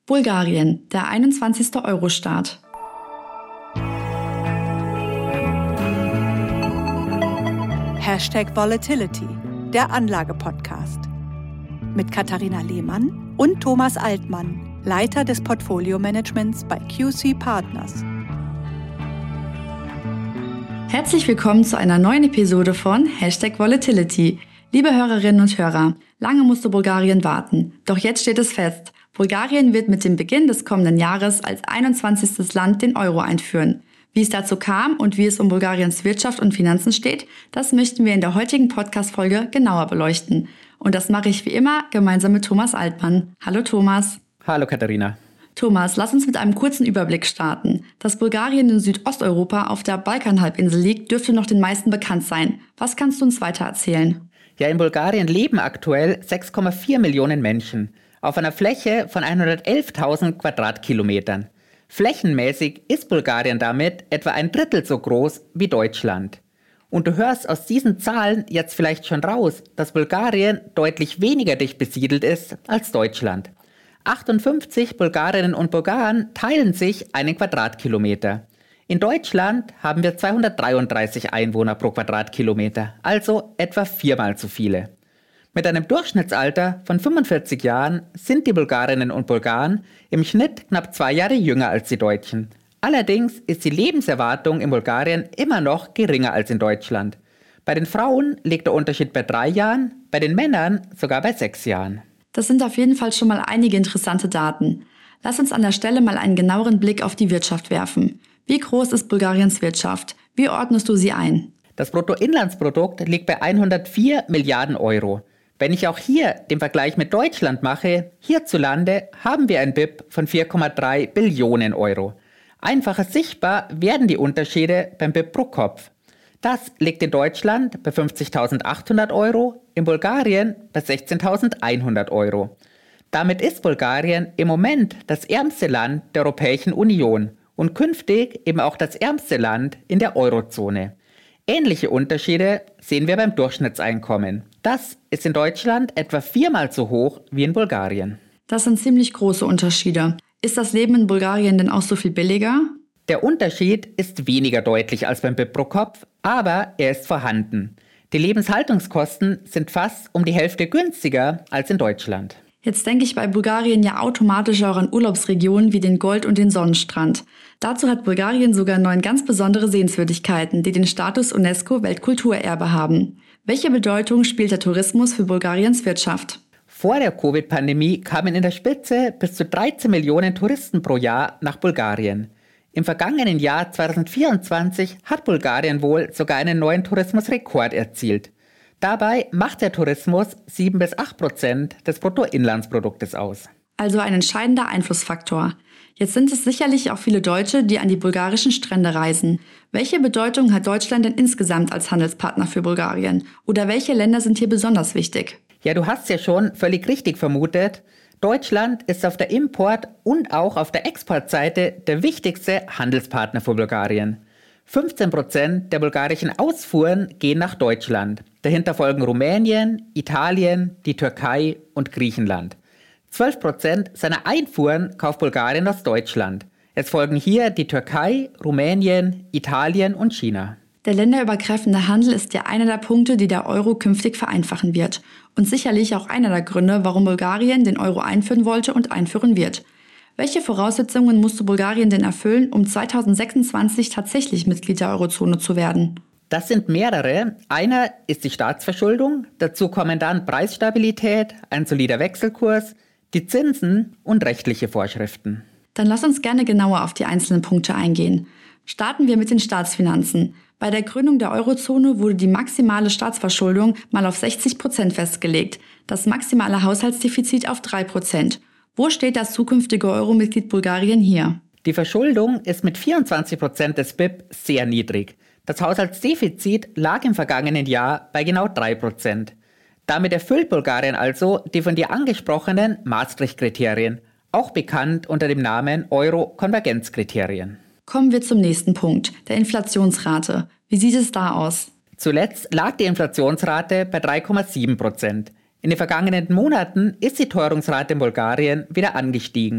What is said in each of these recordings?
Bulgarien, der 21. Euro-Staat. #Volatility, der Anlage-Podcast. Mit Katharina Lehmann und Thomas Altmann, Leiter des Portfolio-Managements bei QC Partners. Herzlich willkommen zu einer neuen Episode von #Volatility. Liebe Hörerinnen und Hörer, lange musste Bulgarien warten. Doch jetzt steht es fest. Bulgarien wird mit dem Beginn des kommenden Jahres als 21. Land den Euro einführen. Wie es dazu kam und wie es um Bulgariens Wirtschaft und Finanzen steht, das möchten wir in der heutigen Podcast-Folge genauer beleuchten. Und das mache ich wie immer gemeinsam mit Thomas Altmann. Hallo Thomas. Hallo Katharina. Thomas, lass uns mit einem kurzen Überblick starten. Dass Bulgarien in Südosteuropa auf der Balkanhalbinsel liegt, dürfte noch den meisten bekannt sein. Was kannst du uns weiter erzählen? Ja, in Bulgarien leben aktuell 6,4 Millionen Menschen auf einer Fläche von 111.000 Quadratkilometern. Flächenmäßig ist Bulgarien damit etwa ein Drittel so groß wie Deutschland. Und du hörst aus diesen Zahlen jetzt vielleicht schon raus, dass Bulgarien deutlich weniger dicht besiedelt ist als Deutschland. 58 Bulgarinnen und Bulgaren teilen sich einen Quadratkilometer. In Deutschland haben wir 233 Einwohner pro Quadratkilometer, also etwa viermal so viele. Mit einem Durchschnittsalter von 45 Jahren sind die Bulgarinnen und Bulgaren im Schnitt knapp 2 Jahre jünger als die Deutschen. Allerdings ist die Lebenserwartung in Bulgarien immer noch geringer als in Deutschland. Bei den Frauen liegt der Unterschied bei 3 Jahren, bei den Männern sogar bei 6 Jahren. Das sind auf jeden Fall schon mal einige interessante Daten. Lass uns an der Stelle mal einen genaueren Blick auf die Wirtschaft werfen. Wie groß ist Bulgariens Wirtschaft? Wie ordnest du sie ein? Das Bruttoinlandsprodukt liegt bei 104 Milliarden Euro. Wenn ich auch hier den Vergleich mit Deutschland mache, hierzulande haben wir ein BIP von 4,3 Billionen Euro. Einfacher sichtbar werden die Unterschiede beim BIP pro Kopf. Das liegt in Deutschland bei 50.800 Euro, in Bulgarien bei 16.100 Euro. Damit ist Bulgarien im Moment das ärmste Land der Europäischen Union und künftig eben auch das ärmste Land in der Eurozone. Ähnliche Unterschiede sehen wir beim Durchschnittseinkommen. Das ist in Deutschland etwa 4-mal so hoch wie in Bulgarien. Das sind ziemlich große Unterschiede. Ist das Leben in Bulgarien denn auch so viel billiger? Der Unterschied ist weniger deutlich als beim BIP pro Kopf, aber er ist vorhanden. Die Lebenshaltungskosten sind fast um die Hälfte günstiger als in Deutschland. Jetzt denke ich bei Bulgarien ja automatisch auch an Urlaubsregionen wie den Gold- und den Sonnenstrand. Dazu hat Bulgarien sogar 9 ganz besondere Sehenswürdigkeiten, die den Status UNESCO-Weltkulturerbe haben. Welche Bedeutung spielt der Tourismus für Bulgariens Wirtschaft? Vor der Covid-Pandemie kamen in der Spitze bis zu 13 Millionen Touristen pro Jahr nach Bulgarien. Im vergangenen Jahr 2024 hat Bulgarien wohl sogar einen neuen Tourismusrekord erzielt. Dabei macht der Tourismus 7-8% des Bruttoinlandsproduktes aus. Also ein entscheidender Einflussfaktor. Jetzt sind es sicherlich auch viele Deutsche, die an die bulgarischen Strände reisen. Welche Bedeutung hat Deutschland denn insgesamt als Handelspartner für Bulgarien? Oder welche Länder sind hier besonders wichtig? Ja, du hast ja schon völlig richtig vermutet. Deutschland ist auf der Import- und auch auf der Exportseite der wichtigste Handelspartner für Bulgarien. 15% der bulgarischen Ausfuhren gehen nach Deutschland. Dahinter folgen Rumänien, Italien, die Türkei und Griechenland. 12% seiner Einfuhren kauft Bulgarien aus Deutschland. Es folgen hier die Türkei, Rumänien, Italien und China. Der länderübergreifende Handel ist ja einer der Punkte, die der Euro künftig vereinfachen wird. Und sicherlich auch einer der Gründe, warum Bulgarien den Euro einführen wollte und einführen wird. Welche Voraussetzungen musste Bulgarien denn erfüllen, um 2026 tatsächlich Mitglied der Eurozone zu werden? Das sind mehrere. Einer ist die Staatsverschuldung, dazu kommen dann Preisstabilität, ein solider Wechselkurs, die Zinsen und rechtliche Vorschriften. Dann lass uns gerne genauer auf die einzelnen Punkte eingehen. Starten wir mit den Staatsfinanzen. Bei der Gründung der Eurozone wurde die maximale Staatsverschuldung mal auf 60% festgelegt, das maximale Haushaltsdefizit auf 3%. Wo steht das zukünftige Euro-Mitglied Bulgarien hier? Die Verschuldung ist mit 24% des BIP sehr niedrig. Das Haushaltsdefizit lag im vergangenen Jahr bei genau 3%. Damit erfüllt Bulgarien also die von dir angesprochenen Maastricht-Kriterien, auch bekannt unter dem Namen Euro-Konvergenzkriterien. Kommen wir zum nächsten Punkt, der Inflationsrate. Wie sieht es da aus? Zuletzt lag die Inflationsrate bei 3,7%. In den vergangenen Monaten ist die Teuerungsrate in Bulgarien wieder angestiegen.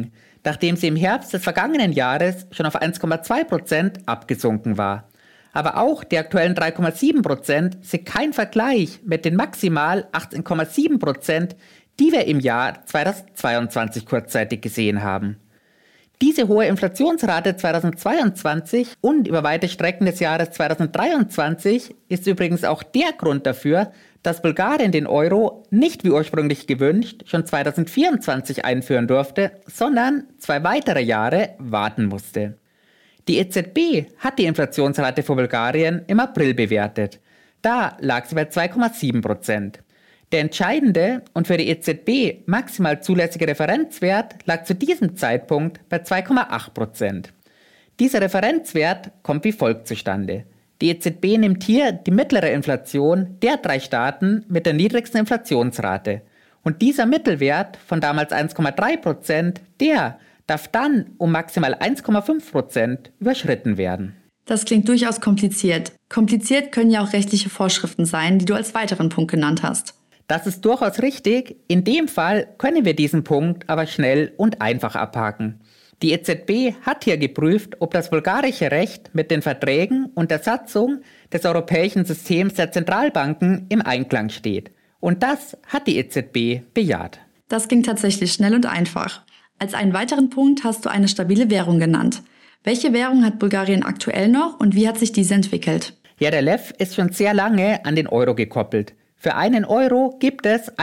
nachdem sie im Herbst des vergangenen Jahres schon auf 1,2% abgesunken war. Aber auch die aktuellen 3,7% sind kein Vergleich mit den maximal 18,7%, die wir im Jahr 2022 kurzzeitig gesehen haben. Diese hohe Inflationsrate 2022 und über weite Strecken des Jahres 2023 ist übrigens auch der Grund dafür, dass Bulgarien den Euro nicht wie ursprünglich gewünscht schon 2024 einführen durfte, sondern 2 weitere Jahre warten musste. Die EZB hat die Inflationsrate für Bulgarien im April bewertet. Da lag sie bei 2,7%. Der entscheidende und für die EZB maximal zulässige Referenzwert lag zu diesem Zeitpunkt bei 2,8%. Dieser Referenzwert kommt wie folgt zustande. Die EZB nimmt hier die mittlere Inflation der 3 Staaten mit der niedrigsten Inflationsrate. Und dieser Mittelwert von damals 1,3%, der darf dann um maximal 1,5% überschritten werden. Das klingt durchaus kompliziert. Kompliziert können ja auch rechtliche Vorschriften sein, die du als weiteren Punkt genannt hast. Das ist durchaus richtig. In dem Fall können wir diesen Punkt aber schnell und einfach abhaken. Die EZB hat hier geprüft, ob das bulgarische Recht mit den Verträgen und der Satzung des europäischen Systems der Zentralbanken im Einklang steht. Und das hat die EZB bejaht. Das ging tatsächlich schnell und einfach. Als einen weiteren Punkt hast du eine stabile Währung genannt. Welche Währung hat Bulgarien aktuell noch und wie hat sich diese entwickelt? Ja, der Lev ist schon sehr lange an den Euro gekoppelt. Für einen Euro gibt es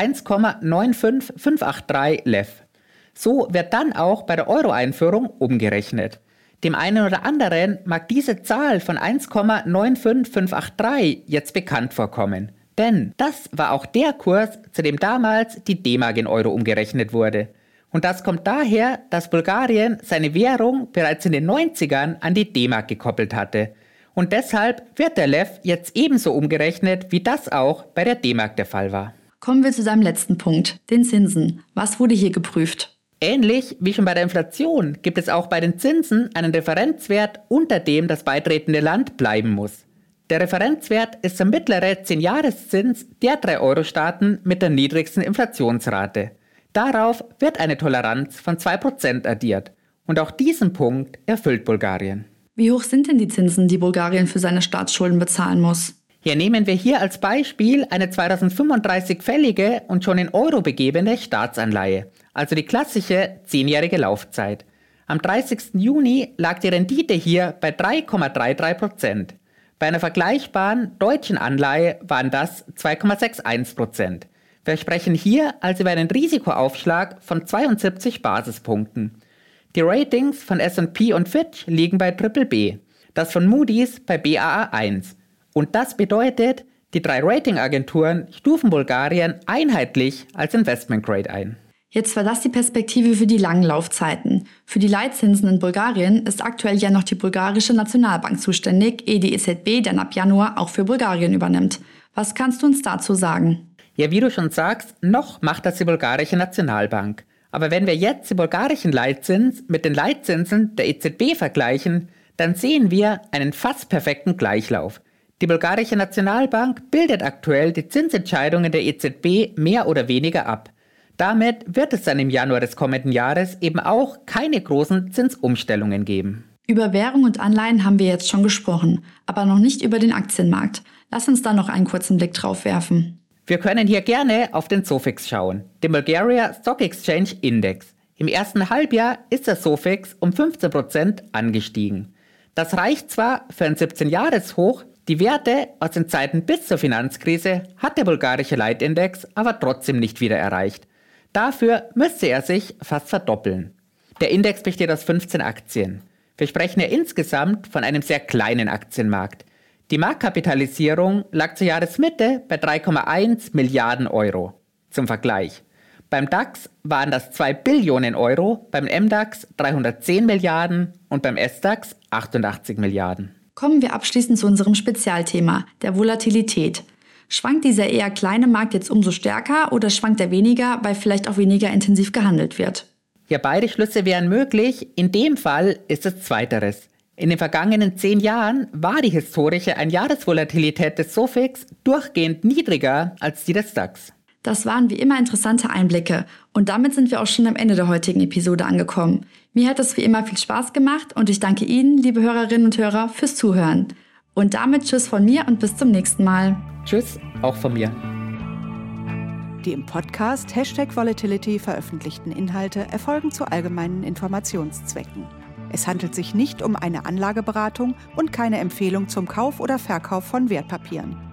1,95583 Lev. So wird dann auch bei der Euro-Einführung umgerechnet. Dem einen oder anderen mag diese Zahl von 1,95583 jetzt bekannt vorkommen. Denn das war auch der Kurs, zu dem damals die D-Mark in Euro umgerechnet wurde. Und das kommt daher, dass Bulgarien seine Währung bereits in den 90ern an die D-Mark gekoppelt hatte. Und deshalb wird der Lev jetzt ebenso umgerechnet, wie das auch bei der D-Mark der Fall war. Kommen wir zu deinem letzten Punkt, den Zinsen. Was wurde hier geprüft? Ähnlich wie schon bei der Inflation gibt es auch bei den Zinsen einen Referenzwert, unter dem das beitretende Land bleiben muss. Der Referenzwert ist der mittlere 10-Jahreszins der 3 Euro-Staaten mit der niedrigsten Inflationsrate. Darauf wird eine Toleranz von 2% addiert. Und auch diesen Punkt erfüllt Bulgarien. Wie hoch sind denn die Zinsen, die Bulgarien für seine Staatsschulden bezahlen muss? Hier nehmen wir hier als Beispiel eine 2035 fällige und schon in Euro begebene Staatsanleihe, also die klassische 10-jährige Laufzeit. Am 30. Juni lag die Rendite hier bei 3,33%. Bei einer vergleichbaren deutschen Anleihe waren das 2,61%. Wir sprechen hier also über einen Risikoaufschlag von 72 Basispunkten. Die Ratings von S&P und Fitch liegen bei BBB, das von Moody's bei Baa1. Und das bedeutet, die 3 Ratingagenturen stufen Bulgarien einheitlich als Investment Grade ein. Jetzt war das die Perspektive für die langen Laufzeiten. Für die Leitzinsen in Bulgarien ist aktuell ja noch die bulgarische Nationalbank zuständig, ehe die EZB dann ab Januar auch für Bulgarien übernimmt. Was kannst du uns dazu sagen? Ja, wie du schon sagst, noch macht das die bulgarische Nationalbank. Aber wenn wir jetzt den bulgarischen Leitzins mit den Leitzinsen der EZB vergleichen, dann sehen wir einen fast perfekten Gleichlauf. Die bulgarische Nationalbank bildet aktuell die Zinsentscheidungen der EZB mehr oder weniger ab. Damit wird es dann im Januar des kommenden Jahres eben auch keine großen Zinsumstellungen geben. Über Währung und Anleihen haben wir jetzt schon gesprochen, aber noch nicht über den Aktienmarkt. Lass uns da noch einen kurzen Blick drauf werfen. Wir können hier gerne auf den SOFIX schauen, den Bulgaria Stock Exchange Index. Im ersten Halbjahr ist der SOFIX um 15% angestiegen. Das reicht zwar für ein 17-Jahres-Hoch, die Werte aus den Zeiten bis zur Finanzkrise hat der bulgarische Leitindex aber trotzdem nicht wieder erreicht. Dafür müsste er sich fast verdoppeln. Der Index besteht aus 15 Aktien. Wir sprechen ja insgesamt von einem sehr kleinen Aktienmarkt. Die Marktkapitalisierung lag zur Jahresmitte bei 3,1 Milliarden Euro. Zum Vergleich. Beim DAX waren das 2 Billionen Euro, beim MDAX 310 Milliarden und beim SDAX 88 Milliarden. Kommen wir abschließend zu unserem Spezialthema, der Volatilität. Schwankt dieser eher kleine Markt jetzt umso stärker oder schwankt er weniger, weil vielleicht auch weniger intensiv gehandelt wird? Ja, beide Schlüsse wären möglich. In dem Fall ist es zweiteres. In den vergangenen 10 Jahren war die historische Einjahresvolatilität des SOFIX durchgehend niedriger als die des DAX. Das waren wie immer interessante Einblicke und damit sind wir auch schon am Ende der heutigen Episode angekommen. Mir hat es wie immer viel Spaß gemacht und ich danke Ihnen, liebe Hörerinnen und Hörer, fürs Zuhören. Und damit tschüss von mir und bis zum nächsten Mal. Tschüss, auch von mir. Die im Podcast #Volatility veröffentlichten Inhalte erfolgen zu allgemeinen Informationszwecken. Es handelt sich nicht um eine Anlageberatung und keine Empfehlung zum Kauf oder Verkauf von Wertpapieren.